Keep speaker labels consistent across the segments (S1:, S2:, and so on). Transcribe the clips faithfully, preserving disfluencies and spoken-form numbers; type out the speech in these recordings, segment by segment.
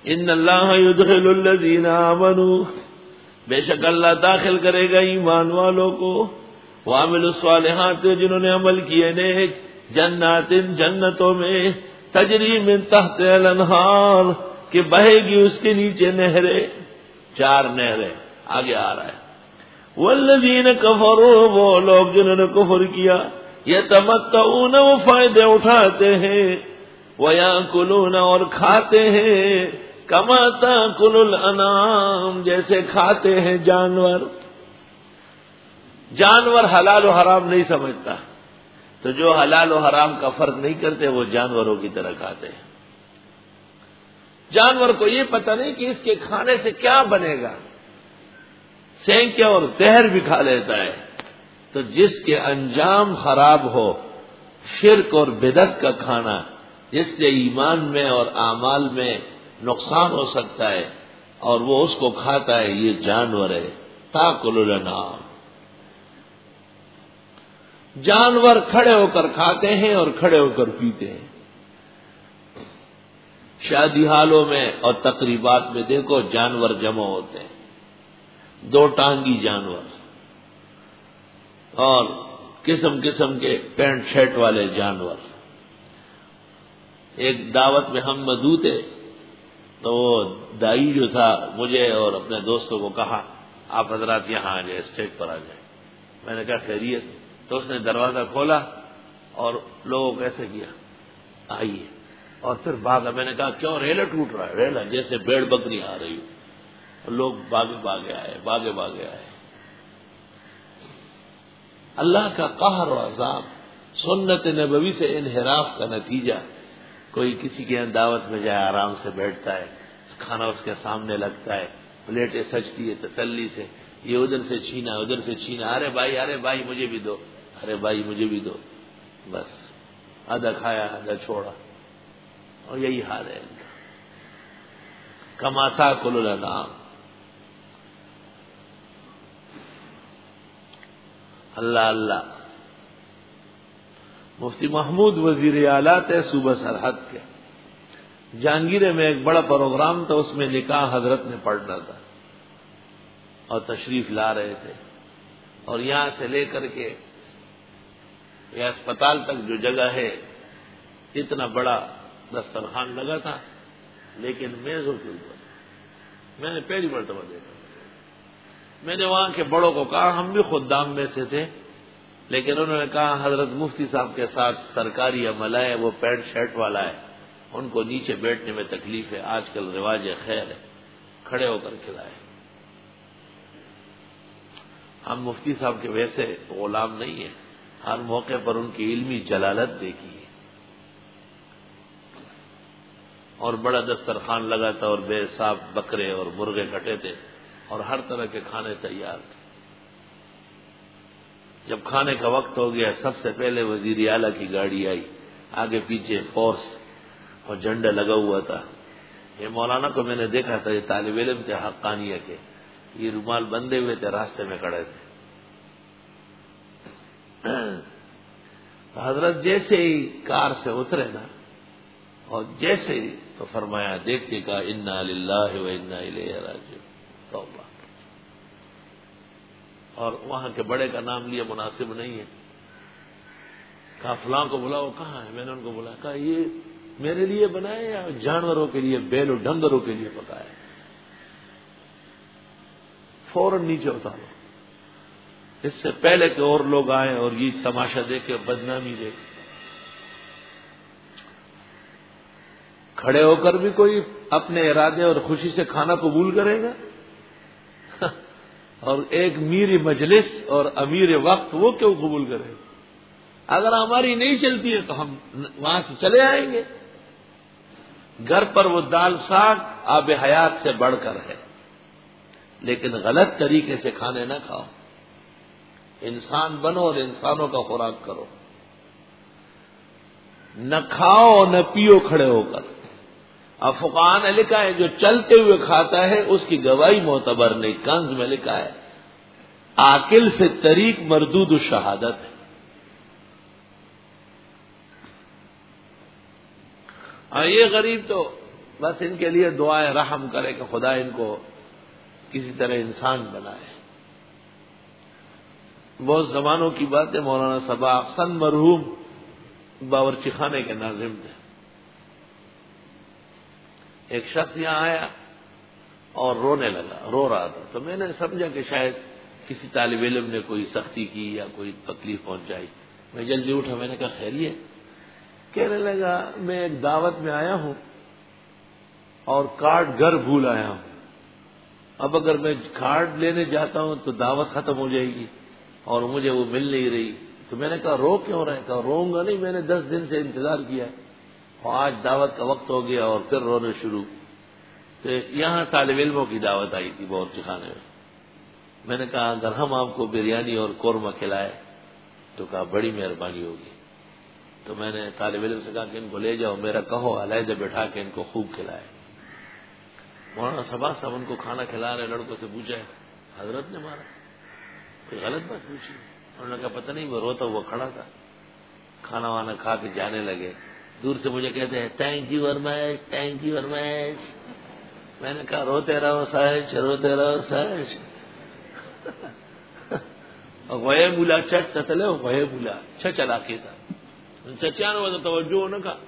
S1: ان اللہ یدخل الذین آمنوا، بے شک اللہ داخل کرے گا ایمان والوں کو، وعملوا الصالحات، جنہوں نے عمل کیے نیک، جنات، جنتوں میں، تجری من تحت الانہار، کہ بہے گی اس کے نیچے نہریں، چار نہریں آگے آ رہا ہے۔ والذین کفروا، وہ لوگ جنہوں نے کفر کیا، یتمتعون، وہ فائدے اٹھاتے ہیں، ویاکلون، اور کھاتے ہیں، کما تاکل الانعام، جیسے کھاتے ہیں جانور۔ جانور حلال و حرام نہیں سمجھتا، تو جو حلال و حرام کا فرق نہیں کرتے وہ جانوروں کی طرح کھاتے ہیں۔ جانور کو یہ پتہ نہیں کہ اس کے کھانے سے کیا بنے گا، سینکے اور زہر بھی کھا لیتا ہے۔ تو جس کے انجام خراب ہو، شرک اور بدعت کا کھانا، جس سے ایمان میں اور اعمال میں نقصان ہو سکتا ہے، اور وہ اس کو کھاتا ہے، یہ جانور ہے۔ تاکل الانعام، جانور کھڑے ہو کر کھاتے ہیں اور کھڑے ہو کر پیتے ہیں۔ شادی حالوں میں اور تقریبات میں دیکھو جانور جمع ہوتے ہیں، دو ٹانگی جانور اور قسم قسم کے پینٹ شرٹ والے جانور۔ ایک دعوت میں ہم مدعو تھے، تو وہ دائی جو تھا مجھے اور اپنے دوستوں کو کہا آپ حضرات یہاں آ جائیں، اسٹیج پر آ جائیں۔ میں نے کہا خیریت؟ تو اس نے دروازہ کھولا اور لوگوں کو ایسے کیا آئیے، اور پھر بھاگا۔ میں نے کہا کیوں؟ ریلا ٹوٹ رہا ہے، ریلا جیسے بھیڑ بکری آ رہی ہو۔ لوگ باغے باغے آئے، باغے باغے آئے۔ اللہ کا قہر و عذاب، سنت نبوی سے انحراف کا نتیجہ۔ کوئی کسی کے دعوت میں جائے، آرام سے بیٹھتا ہے، کھانا اس کے سامنے لگتا ہے، پلیٹیں سجتی ہے تسلی سے، یہ ادھر سے چھینا ادھر سے چھینا، ارے بھائی ارے بھائی مجھے بھی دو، ارے بھائی مجھے بھی دو، بس آدھا کھایا آدھا چھوڑا، اور یہی حال ہے ان کا۔ کما تاکل الانعام۔ اللہ اللہ۔ مفتی محمود وزیر اعلیٰ تھے صوبہ سرحد کے، جہانگیرے میں ایک بڑا پروگرام تھا، اس میں نکاح حضرت نے پڑھنا تھا اور تشریف لا رہے تھے، اور یہاں سے لے کر کے یہ اسپتال تک جو جگہ ہے، اتنا بڑا دسترخوان لگا تھا، لیکن میزوں کے اوپر میں نے پہلی مرتبہ دیکھا۔ میں نے وہاں کے بڑوں کو کہا، ہم بھی خدام میں سے تھے، لیکن انہوں نے کہا حضرت مفتی صاحب کے ساتھ سرکاری عملہ ہے، وہ پینٹ شرٹ والا ہے، ان کو نیچے بیٹھنے میں تکلیف ہے، آج کل رواج خیر ہے، کھڑے ہو کر کھلائے۔ ہم مفتی صاحب کے ویسے غلام نہیں ہیں، ہر موقع پر ان کی علمی جلالت دیکھی ہے، اور بڑا دسترخوان لگا تھا، اور بے صاحب بکرے اور مرغے کٹے تھے، اور ہر طرح کے کھانے تیار تھے۔ جب کھانے کا وقت ہو گیا، سب سے پہلے وزیر اعلیٰ کی گاڑی آئی، آگے پیچھے فورس اور جھنڈا لگا ہوا تھا۔ یہ مولانا کو میں نے دیکھا تھا، یہ طالب علم تھے حقانیہ کے، یہ رومال بندھے ہوئے تھے، راستے میں کھڑے تھے۔ تو حضرت جیسے ہی کار سے اترے نا، اور جیسے ہی تو فرمایا، دیکھ کے کہا انا للہ و انا الیہ راجعون، توبہ۔ اور وہاں کے بڑے کا نام لیا مناسب نہیں ہے، کہا فلاں کو بلاؤ، کہاں ہے؟ میں نے ان کو بلایا، کہا یہ میرے لیے بنائے یا جانوروں کے لیے، بیل و ڈنگروں کے لیے پکایا؟ فوراً نیچے اتارو، اس سے پہلے کہ اور لوگ آئیں اور یہ تماشا دیکھے، بدنامی دیکھے۔ کھڑے ہو کر بھی کوئی اپنے ارادے اور خوشی سے کھانا قبول کرے گا؟ اور ایک میر مجلس اور امیر وقت وہ کیوں قبول کرے؟ اگر ہماری نہیں چلتی ہے تو ہم وہاں سے چلے آئیں گے۔ گھر پر وہ دال ساگ آب حیات سے بڑھ کر ہے، لیکن غلط طریقے سے کھانے نہ کھاؤ۔ انسان بنو اور انسانوں کا خوراک کرو، نہ کھاؤ نہ پیو کھڑے ہو کر۔ اب فقہاء نے لکھا ہے جو چلتے ہوئے کھاتا ہے اس کی گواہی معتبر نہیں، کنز میں لکھا ہے آکل فی الطریق مردود الشہادت ہے۔ ہاں یہ غریب تو بس ان کے لیے دعائیں رحم کرے کہ خدا ان کو کسی طرح انسان بنائے. بہت زمانوں کی بات ہے، مولانا صبا احسن مرحوم باورچی خانے کے ناظم تھے. ایک شخص یہاں آیا اور رونے لگا، رو رہا تھا. تو میں نے سمجھا کہ شاید کسی طالب علم نے کوئی سختی کی یا کوئی تکلیف پہنچائی. میں جلدی اٹھا، میں نے کہا خیریت؟ کہنے لگا میں ایک دعوت میں آیا ہوں اور کارڈ گھر بھول آیا ہوں. اب اگر میں کارڈ لینے جاتا ہوں تو دعوت ختم ہو جائے گی اور مجھے وہ مل نہیں رہی. تو میں نے کہا رو کیوں رہے؟ کہا روؤں گا نہیں، میں نے دس دن سے انتظار کیا اور آج دعوت کا وقت ہو گیا اور پھر رونے شروع. تو یہاں طالب علموں کی دعوت آئی تھی باورچی خانے میں. میں نے کہا اگر ہم آپ کو بریانی اور قورمہ کھلائے تو کہا بڑی مہربانی ہوگی. تو میں نے طالب علم سے کہا کہ ان کو لے جاؤ، میرا کہو علیحدہ بٹھا کے ان کو خوب کھلائے. مولانا صبا صاحب ان کو کھانا کھلا رہے، لڑکوں سے پوچھا ہے حضرت نے مارا؟ کوئی غلط بات پوچھی؟ انہوں نے کہا پتہ نہیں، وہ روتا ہوا کھڑا تھا. کھانا وانا کھا کے جانے لگے. دور سے مجھے کہتے ہیں thank you very much, thank you very much. میں نے کہا روتے رہو سچ، روتے رہو سچ. غوئے بولا چچ تتلے غوئے بولا چچ علاقے تھا چچیانو وته توجه نه کا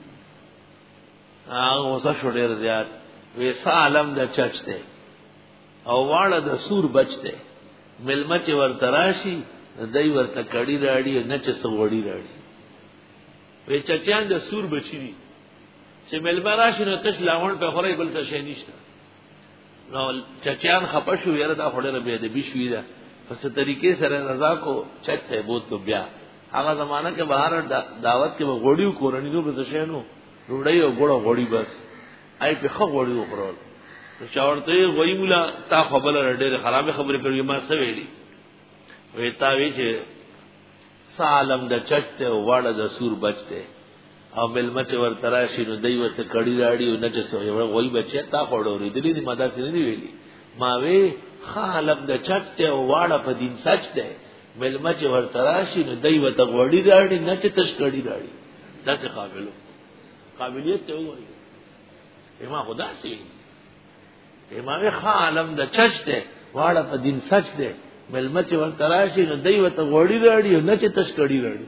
S1: هغه وسه شو ډیر زیات ویسا عالم د چچ ته او واړه د سور بچته ملمچ ورتراشي دای ورته کړي راړي نه چې سوړی راړي. وی چچیان د سور بچی دي چې ملمراشي نو تش لاون په خوري بل څه شي نشته. نو چچیان خپشو یره دا خوري به د بشوی دا پس طریقے سے رضا کو چچ ہے بہت تو بیا هغه زمانہ کې بهر دعوت کې وګړیو کورنۍ نو بس شینو روړی او ګړو غوړی بس آی په خو غوړی وخورل. نو چاورته وای مولا تا خپل ډېر خراب خبرې کوي ما څه ویلي. وی تا وی چې سالم د چچ او واړه د سور بچته او ملمچ ور تراشي نو دای ورته کړي راړي او نه چې سو یو وای بچي تا خوړوري دي دي ماده سره دی ویلي. ما وی خالم د چټ او واړه په دین سچ ده ملمچ ور تراشي نو دای وته غوړی راړي نه چې تش کړي راړي. دا څه قابلو قابلیت ته وایي ایما خدا سي ایما وی خالم د چټ ده واړه په دین سچ ده ملمچ ور تراشي نو دای وته غوړی راړي نه چې تش کړي راړي.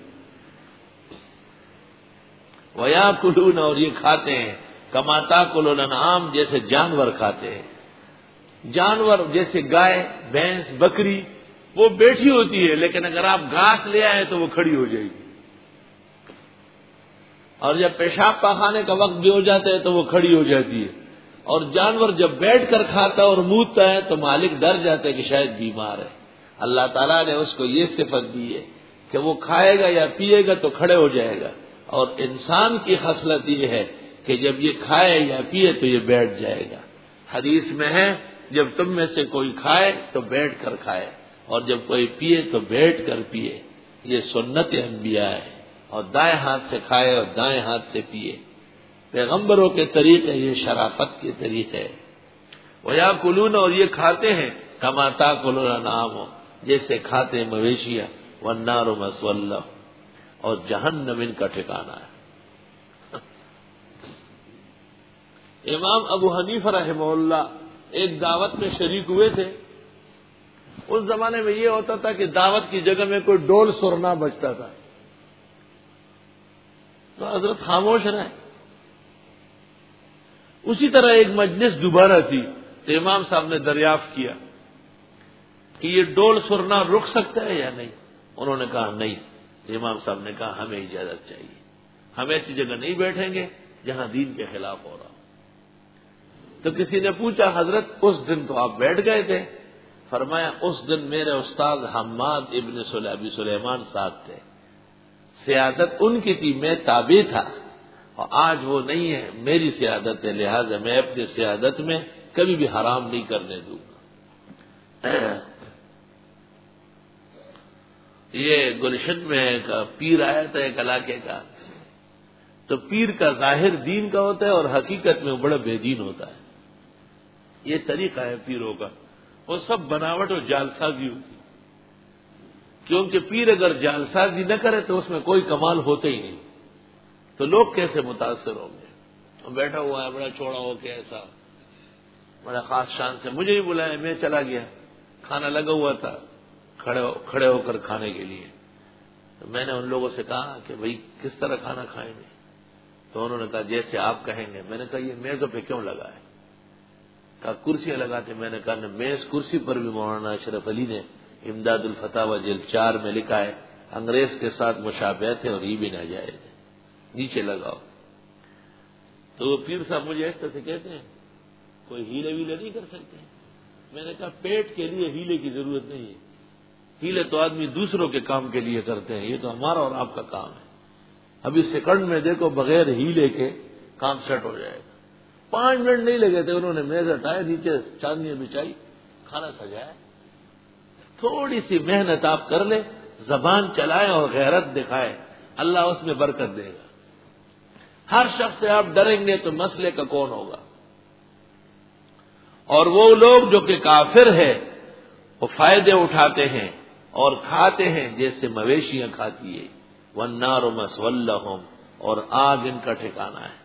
S1: ویاکلون اور یہ کھاتے ہیں کما تاکل الانعام جیسے جانور کھاتے ہیں. جانور جیسے گائے بھینس بکری وہ بیٹھی ہوتی ہے لیکن اگر آپ گھاس لے آئے تو وہ کھڑی ہو جائے گی اور جب پیشاب پاخانے کا وقت بھی ہو جاتا ہے تو وہ کھڑی ہو جاتی ہے. اور جانور جب بیٹھ کر کھاتا ہے اور مودتا ہے تو مالک ڈر جاتا ہے کہ شاید بیمار ہے. اللہ تعالیٰ نے اس کو یہ صفت دی ہے کہ وہ کھائے گا یا پیے گا تو کھڑے ہو جائے گا اور انسان کی خصلت یہ ہے کہ جب یہ کھائے یا پیے تو یہ بیٹھ جائے گا. حدیث میں ہے جب تم میں سے کوئی کھائے تو بیٹھ کر کھائے اور جب کوئی پیے تو بیٹھ کر پیے. یہ سنت انبیاء ہے. اور دائیں ہاتھ سے کھائے اور دائیں ہاتھ سے پیے. پیغمبروں کے طریقے یہ شرافت کے طریقے. ویاکلون اور یہ کھاتے ہیں کما تاکل الانعام جیسے کھاتے مویشیاں والنار مثوی لہم اور جہنم ان کا ٹھکانہ ہے. امام ابو حنیفہ رحمہ اللہ ایک دعوت میں شریک ہوئے تھے. اس زمانے میں یہ ہوتا تھا کہ دعوت کی جگہ میں کوئی ڈول سرنا بجتا تھا تو حضرت خاموش رہے. اسی طرح ایک مجلس دوبارہ تھی تو امام صاحب نے دریافت کیا کہ یہ ڈول سرنا رک سکتا ہے یا نہیں. انہوں نے کہا نہیں. تو امام صاحب نے کہا ہمیں اجازت چاہیے، ہم ایسی جگہ نہیں بیٹھیں گے جہاں دین کے خلاف ہو رہا. تو کسی نے پوچھا حضرت اس دن تو آپ بیٹھ گئے تھے. فرمایا اس دن میرے استاد حماد ابن ابی سلیمان صاحب تھے، سیادت ان کی تھی، میں تابع تھا اور آج وہ نہیں ہے، میری سیادت ہے، لہذا میں اپنی سیادت میں کبھی بھی حرام نہیں کرنے دوں گا. یہ گلشن میں ایک پیر آیا تھا ایک علاقے کا، تو پیر کا ظاہر دین کا ہوتا ہے اور حقیقت میں وہ بڑا بے دین ہوتا ہے. یہ طریقہ ہے پیروں کا، وہ سب بناوٹ اور جالسازی ہوتی. کیونکہ پیر اگر جالسازی نہ کرے تو اس میں کوئی کمال ہوتا ہی نہیں، تو لوگ کیسے متاثر ہوں گے. بیٹھا ہوا ہے بڑا چوڑا ہو کے ایسا بڑا خاص شان سے، مجھے ہی بلایا، میں چلا گیا، کھانا لگا ہوا تھا، کھڑے ہو کھڑے ہو کر کھانے کے لیے. تو میں نے ان لوگوں سے کہا کہ بھئی کس طرح کھانا کھائیں گے؟ تو انہوں نے کہا جیسے آپ کہیں گے. میں نے کہا یہ میزوں پہ کیوں لگا ہے؟ کہا کرسیاں لگاتے. میں نے کہا میز کرسی پر بھی مولانا اشرف علی نے امداد الفتاوی جلد چار میں لکھا ہے انگریز کے ساتھ مشابہت ہے اور یہ بھی ناجائز ہے، نیچے لگاؤ. تو وہ پیر صاحب مجھے اس طرح سے کہتے ہیں کوئی ہیلے ویلے نہیں کر سکتے. میں نے کہا پیٹ کے لیے ہیلے کی ضرورت نہیں ہے، ہیلے تو آدمی دوسروں کے کام کے لیے کرتے ہیں، یہ تو ہمارا اور آپ کا کام ہے. ابھی سیکنڈ میں دیکھو بغیر ہیلے کے کام سیٹ ہو جائے گا. پانچ منٹ نہیں لگے تھے، انہوں نے میز ہٹائے، نیچے چاندنی بچھائی، کھانا سجایا. تھوڑی سی محنت آپ کر لیں، زبان چلائے اور غیرت دکھائے، اللہ اس میں برکت دے گا. ہر شخص سے آپ ڈریں گے تو مسئلے کا کون ہوگا؟ اور وہ لوگ جو کہ کافر ہے وہ فائدے اٹھاتے ہیں اور کھاتے ہیں جیسے مویشیاں کھاتی ہے. والنار مسوی لہم، اور آگ ان کا ٹھکانہ ہے.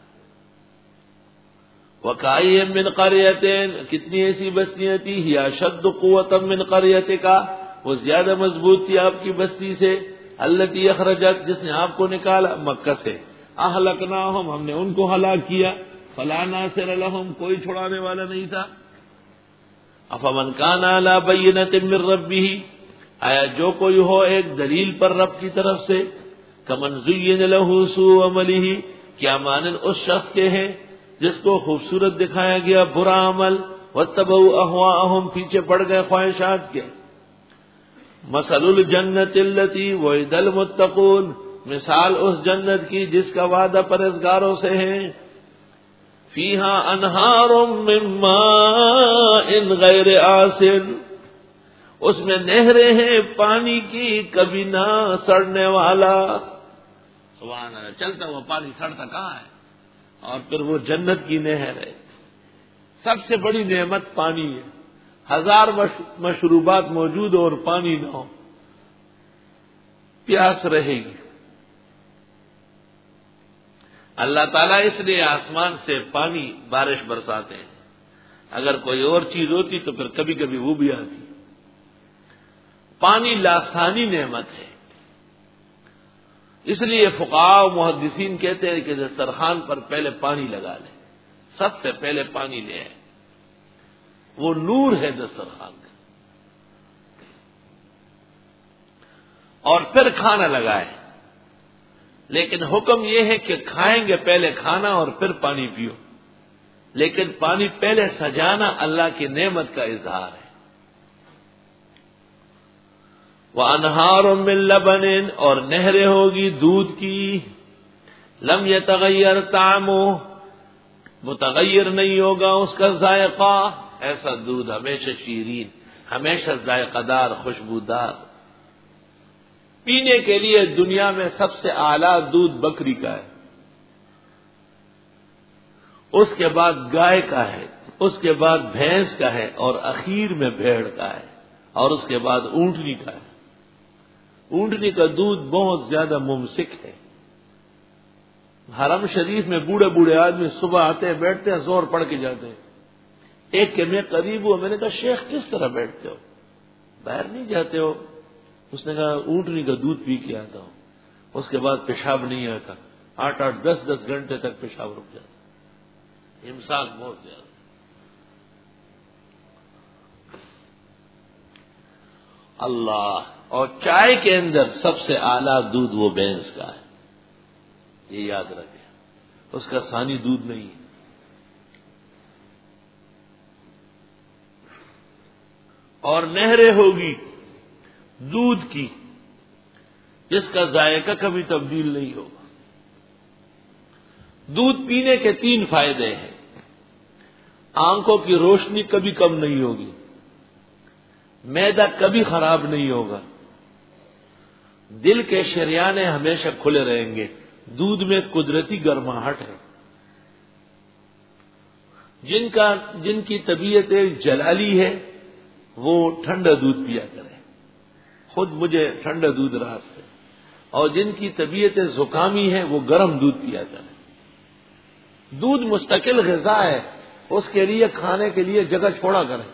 S1: وَكَأَيٍّ مِّن قَرْيَةٍ، کتنی ایسی بستیاں تھی، ہی اشد قوۃ من قریتک، وہ زیادہ مضبوط تھی آپ کی بستی سے، التی اخرجت، جس نے آپ کو نکالا مکہ سے. اہلکناہم، ہم نے ان کو ہلاک کیا. فلا ناصر لہم، کوئی چھڑانے والا نہیں تھا. افمن کان علی بینۃ من ربہ، آیا جو کوئی ہو ایک دلیل پر رب کی طرف سے، کمن زین لہ سوء عملہ، کیا مانند اس شخص کے ہیں جس کو خوبصورت دکھایا گیا برا عمل، واتبعوا اہواءہم، پیچھے پڑ گئے خواہشات کے. مثل الجنت التی وعد المتقون، مثال اس جنت کی جس کا وعدہ پرہیزگاروں سے ہے. فیہا انہار من ماء غیر آسن، اس میں نہریں ہیں پانی کی کبھی نہ سڑنے والا. سبحان اللہ، چلتا ہوا پانی سڑتا کہاں ہے؟ اور پھر وہ جنت کی نہر ہے. سب سے بڑی نعمت پانی ہے. ہزار مشروبات موجود ہو اور پانی نہ ہو، پیاس رہے گی. اللہ تعالیٰ اس لیے آسمان سے پانی بارش برساتے ہیں. اگر کوئی اور چیز ہوتی تو پھر کبھی کبھی وہ بھی آتی. پانی لاسانی نعمت ہے. اس لیے فقہاء و محدثین کہتے ہیں کہ دسترخوان پر پہلے پانی لگا لیں، سب سے پہلے پانی لے آئے، وہ نور ہے دسترخوان کا. اور پھر کھانا لگائے. لیکن حکم یہ ہے کہ کھائیں گے پہلے کھانا اور پھر پانی پیو. لیکن پانی پہلے سجانا اللہ کی نعمت کا اظہار ہے. وَأَنْهَارٌ مِّن لَبَنٍ، اور نہریں ہوگی دودھ کی، لم يتغیر طعمه، متغیر نہیں ہوگا اس کا ذائقہ. ایسا دودھ ہمیشہ شیرین، ہمیشہ ذائقہ دار، خوشبودار. پینے کے لیے دنیا میں سب سے اعلیٰ دودھ بکری کا ہے، اس کے بعد گائے کا ہے، اس کے بعد بھینس کا ہے، اور اخیر میں بھیڑ کا ہے، اور اس کے بعد اونٹنی کا ہے. اونٹنی کا دودھ بہت زیادہ ممسک ہے. حرم شریف میں بوڑھے بوڑھے آدمی صبح آتے ہیں، بیٹھتے ہیں، زور پڑ کے جاتے ہیں. ایک کہ میں قریب ہوا، میں نے کہا شیخ کس طرح بیٹھتے ہو، باہر نہیں جاتے ہو؟ اس نے کہا اونٹنی کا دودھ پی کے آتا ہوں. اس کے بعد پیشاب نہیں آتا، آٹھ آٹھ دس دس گھنٹے تک پیشاب رک جاتا. امساک بہت زیادہ. اللہ. اور چائے کے اندر سب سے اعلیٰ دودھ وہ بھینس کا ہے، یہ یاد رکھیں، اس کا ثانی دودھ نہیں ہے. اور نہریں ہوگی دودھ کی جس کا ذائقہ کبھی تبدیل نہیں ہوگا. دودھ پینے کے تین فائدے ہیں. آنکھوں کی روشنی کبھی کم نہیں ہوگی، معدہ کبھی خراب نہیں ہوگا، دل کے شریانے ہمیشہ کھلے رہیں گے. دودھ میں قدرتی گرماہٹ ہے. جن کا جن کی طبیعت جلالی ہے وہ ٹھنڈا دودھ پیا کریں، خود مجھے ٹھنڈا دودھ راس ہے. اور جن کی طبیعت زکامی ہے وہ گرم دودھ پیا کریں. دودھ مستقل غذا ہے، اس کے لیے کھانے کے لیے جگہ چھوڑا کریں۔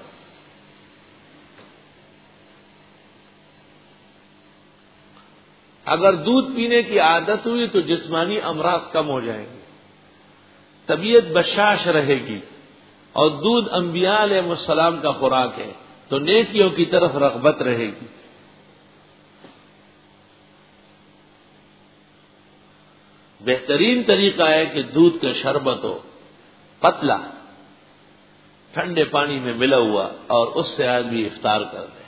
S1: اگر دودھ پینے کی عادت ہوئی تو جسمانی امراض کم ہو جائیں گے، طبیعت بشاش رہے گی، اور دودھ انبیاء علیہ السلام کا خوراک ہے تو نیکیوں کی طرف رغبت رہے گی۔ بہترین طریقہ ہے کہ دودھ کا شربت ہو، پتلا، ٹھنڈے پانی میں ملا ہوا، اور اس سے آدمی افطار کر دے۔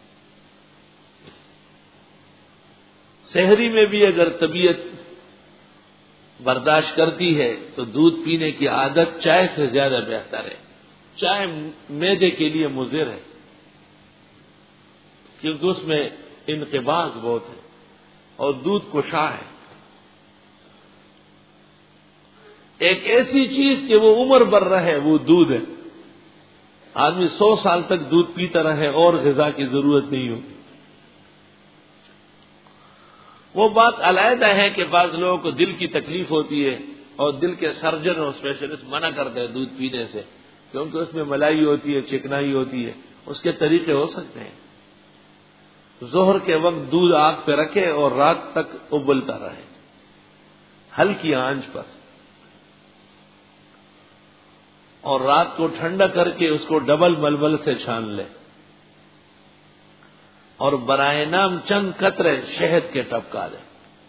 S1: سحری میں بھی اگر طبیعت برداشت کرتی ہے تو دودھ پینے کی عادت چائے سے زیادہ بہتر ہے۔ چائے معدے کے لیے مضر ہے کیونکہ اس میں انقباض بہت ہے، اور دودھ کشا ہے۔ ایک ایسی چیز کہ وہ عمر بھر رہے وہ دودھ ہے، آدمی سو سال تک دودھ پیتا رہے اور غذا کی ضرورت نہیں ہوگی۔ وہ بات علیحدہ ہے کہ بعض لوگوں کو دل کی تکلیف ہوتی ہے اور دل کے سرجن اور اسپیشلسٹ منع کرتے ہیں دودھ پینے سے، کیونکہ اس میں ملائی ہوتی ہے، چکنائی ہوتی ہے۔ اس کے طریقے ہو سکتے ہیں۔ ظہر کے وقت دودھ آگ پہ رکھے اور رات تک ابلتا رہے ہلکی آنچ پر، اور رات کو ٹھنڈا کر کے اس کو ڈبل ملبل سے چھان لے، اور برائے نام چند قطرے شہد کے ٹپکا دے،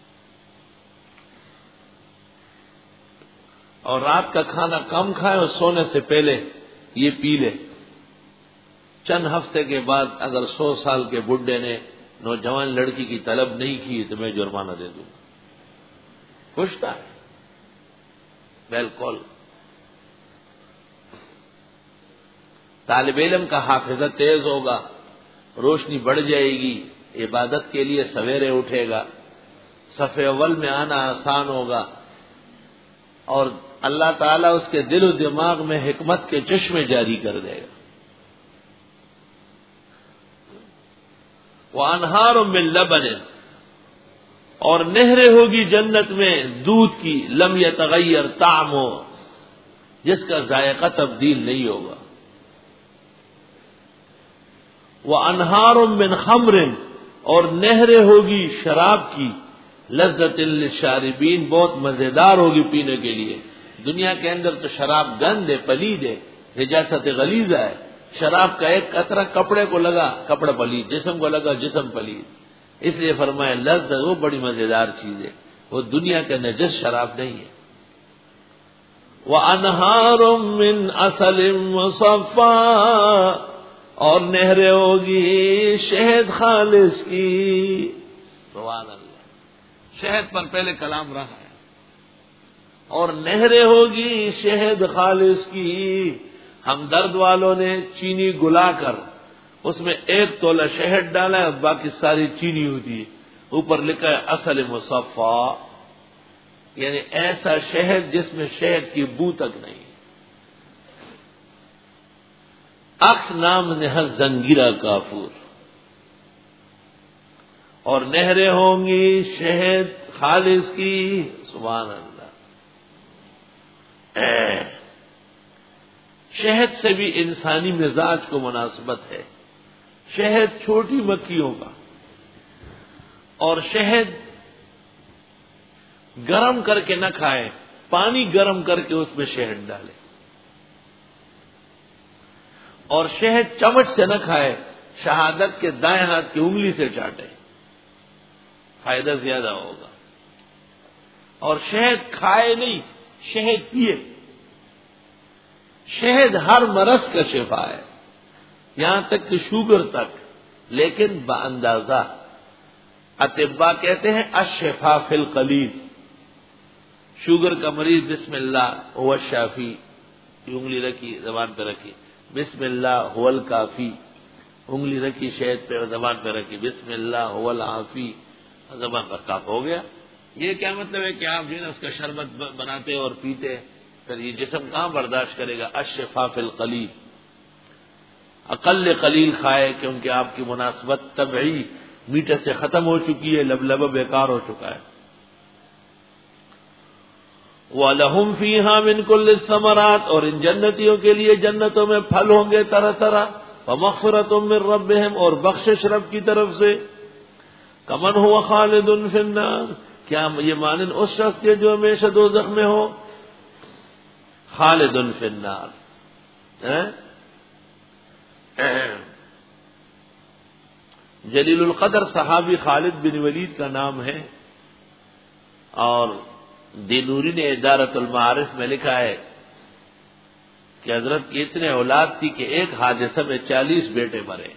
S1: اور رات کا کھانا کم کھائے اور سونے سے پہلے یہ پی لے۔ چند ہفتے کے بعد اگر سو سال کے بڈھے نے نوجوان لڑکی کی طلب نہیں کی تو میں جرمانہ دے دوں گا۔ پوچھتا ہے بالکل۔ طالب علم کا حافظہ تیز ہوگا، روشنی بڑھ جائے گی، عبادت کے لیے سویرے اٹھے گا، صف اول میں آنا آسان ہوگا، اور اللہ تعالیٰ اس کے دل و دماغ میں حکمت کے چشمے جاری کر دے گا۔ وَأَنْهَارٌ مِّن لَبَنٍ، اور نہریں ہوگی جنت میں دودھ کی، لم یتغیر طعمہ، جس کا ذائقہ تبدیل نہیں ہوگا۔ وَأَنْهَارٌ مِّن خَمْرٍ، اور نہریں ہوگی شراب کی، لذت للشاربین، بہت مزیدار ہوگی پینے کے لیے۔ دنیا کے اندر تو شراب گند ہے، پلید ہے، نجاست غلیظہ ہے۔ شراب کا ایک قطرہ کپڑے کو لگا کپڑا پلید، جسم کو لگا جسم پلید، اس لیے فرمایا لذت وہ بڑی مزیدار چیز ہے، وہ دنیا کا نجس شراب نہیں ہے۔ وَأَنْهَارٌ مِّنْ عَسَلٍ مُّصَفًّى، اور نہریں ہوگی شہد خالص کی۔ سبحان اللہ، شہد پر پہلے کلام رہا ہے، اور نہریں ہوگی شہد خالص کی۔ ہمدرد والوں نے چینی گلا کر اس میں ایک تولہ شہد ڈالا ہے اور باقی ساری چینی ہوتی ہے، اوپر لکھا ہے اصل مصفا، یعنی ایسا شہد جس میں شہد کی بو تک نہیں۔ عکس نام نہر زنگیرہ کافور، اور نہریں ہوں گی شہد خالص کی۔ سبحان اللہ۔ اے شہد سے بھی انسانی مزاج کو مناسبت ہے۔ شہد چھوٹی مکھیوں کا، اور شہد گرم کر کے نہ کھائے، پانی گرم کر کے اس میں شہد ڈالے، اور شہد چمچ سے نہ کھائے، شہادت کے دائیں ہاتھ کی انگلی سے چاٹے، فائدہ زیادہ ہوگا۔ اور شہد کھائے نہیں، شہد پیے۔ شہد ہر مرض کا شفا ہے، یہاں تک کہ شوگر تک، لیکن باندازہ۔ اطباء کہتے ہیں الشفا فی القلیل۔ شوگر کا مریض بسم اللہ هو الشافی، انگلی رکھی زبان پہ رکھی، بسم اللہ هو الکافی، انگلی رکھی شہد پہ زبان پہ رکھی، بسم اللہ هو العافی، زبان پر کاف ہو گیا۔ یہ کیا مطلب ہے کہ آپ جو ہے نا اس کا شربت بناتے اور پیتے، پھر یہ جسم کہاں برداشت کرے گا؟ الشفا فی القلیل۔ اقل قلیل کھائے کیونکہ آپ کی مناسبت طبعی میٹھے سے ختم ہو چکی ہے، لب لبا بیکار ہو چکا ہے۔ وَلَهُمْ فِيهَا مِنْ كُلِّ الثَّمَرَاتِ، اور ان جنتیوں کے لیے جنتوں میں پھل ہوں گے طرح طرح، وَمَغْفِرَةٌ مِّن رَّبِّهِمْ، اور بخشش رب کی طرف سے. کمن هو خالد فی النار، کیا یہ مانند اس شخص کے جو ہمیشہ دوزخ میں ہو. خالد فی النار، جلیل القدر صحابی خالد بن ولید کا نام ہے، اور دینوری نے ادارت المعارف میں لکھا ہے کہ حضرت کی اتنے اولاد تھی کہ ایک حادثہ میں چالیس بیٹے مرے.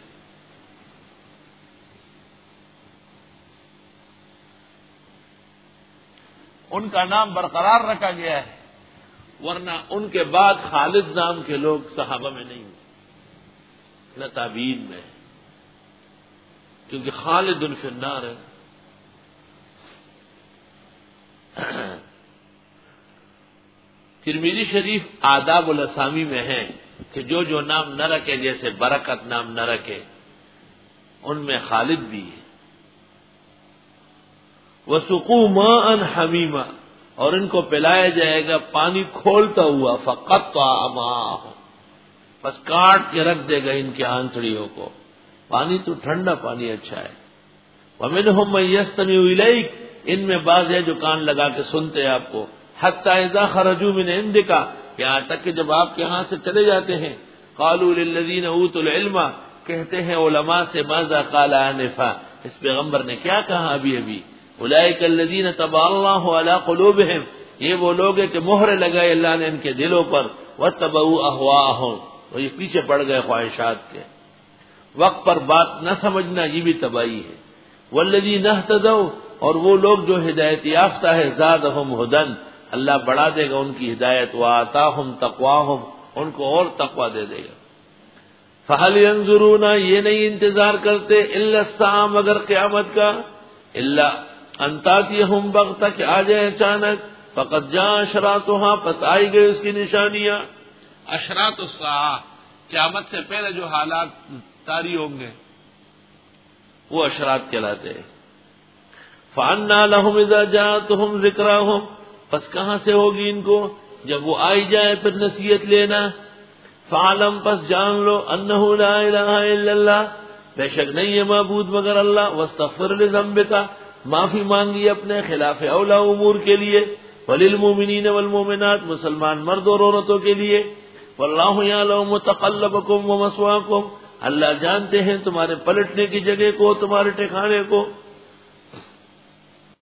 S1: ان کا نام برقرار رکھا گیا ہے، ورنہ ان کے بعد خالد نام کے لوگ صحابہ میں نہیں نہ تابعین میں، کیونکہ خالد فی النار ہے. ترمذی شریف آداب الاسامی میں ہے کہ جو جو نام نہ رکھے، جیسے برکت نام نہ رکھے، ان میں خالد بھی ہے. وَسُقُوا مَاءً حَمِيمًا، اور ان کو پلایا جائے گا پانی کھولتا ہوا. فَقَطَّعَ أَمْعَاءَهُمْ، بس کاٹ کے رکھ دے گا ان کے آنتڑیوں کو. پانی تو ٹھنڈا پانی اچھا ہے. وَمِنْهُمْ مَن يَسْتَمِعُ إِلَيْكَ، ان میں بعض ہے جو کان لگا کے سنتے ہیں آپ کو. حَتَّى إِذَا خَرَجُوا مِنْ عِنْدِكَ، یہاں تک کہ جب آپ کے ہاں سے چلے جاتے ہیں. قَالُوا لِلَّذِينَ أُوتُوا الْعِلْمَ، کہتے ہیں علماء سے، ماذا قال آنفا، اس پیغمبر نے کیا کہا ابھی ابھی. اولئک الذین طبع اللہ علی قلوبہم، یہ وہ لوگ ہیں کہ مہر لگائے اللہ نے ان کے دلوں پر. واتبعوا اہواءہم، اور یہ پیچھے پڑ گئے خواہشات کے. وقت پر بات نہ سمجھنا یہ بھی تباہی ہے. والذین اہتدوا، اور وہ لوگ جو ہدایت یافتہ ہے، زادہم ھدی، اللہ بڑھا دے گا ان کی ہدایت. وآتاہم تقواہم، ان کو اور تقوی دے دے گا. فہل ینظرون، یہ نہیں انتظار کرتے، الا الساعہ، مگر قیامت کا. الا ان تاتیہم بغتہ، کہ آ جائے اچانک. فقد جاء اشراطھا، پس آئی گئی اس کی نشانیاں. اشراط الساعہ، قیامت سے پہلے جو حالات طاری ہوں گے وہ اشراط کہلاتے ہیں. فَأَنَّىٰ لَهُمْ إِذَا جَاءَتْهُمْ ذِكْرَاهُمْ، پس کہاں سے ہوگی ان کو جب وہ آئی جائے پھر نصیحت لینا. فَعَلَمْ، پس جان لو، أَنَّهُ لَا إِلَٰهَ إِلَّا اللَّهُ، بے شک نہیں ہے معبود مگر اللہ. وَاسْتَغْفِرْ لِذَنبِكَ، معافی مانگی اپنے خلاف اولا امور کے لیے. وَلِلْمُؤْمِنِينَ وَالْمُؤْمِنَاتِ، مسلمان مرد اور عورتوں کے لیے. وَاللَّهُ يَعْلَمُ مُتَقَلَّبَكُمْ وَمَثْوَاكُمْ، اللہ جانتے ہیں تمہارے پلٹنے کی جگہ کو، تمہارے ٹھکانے کو.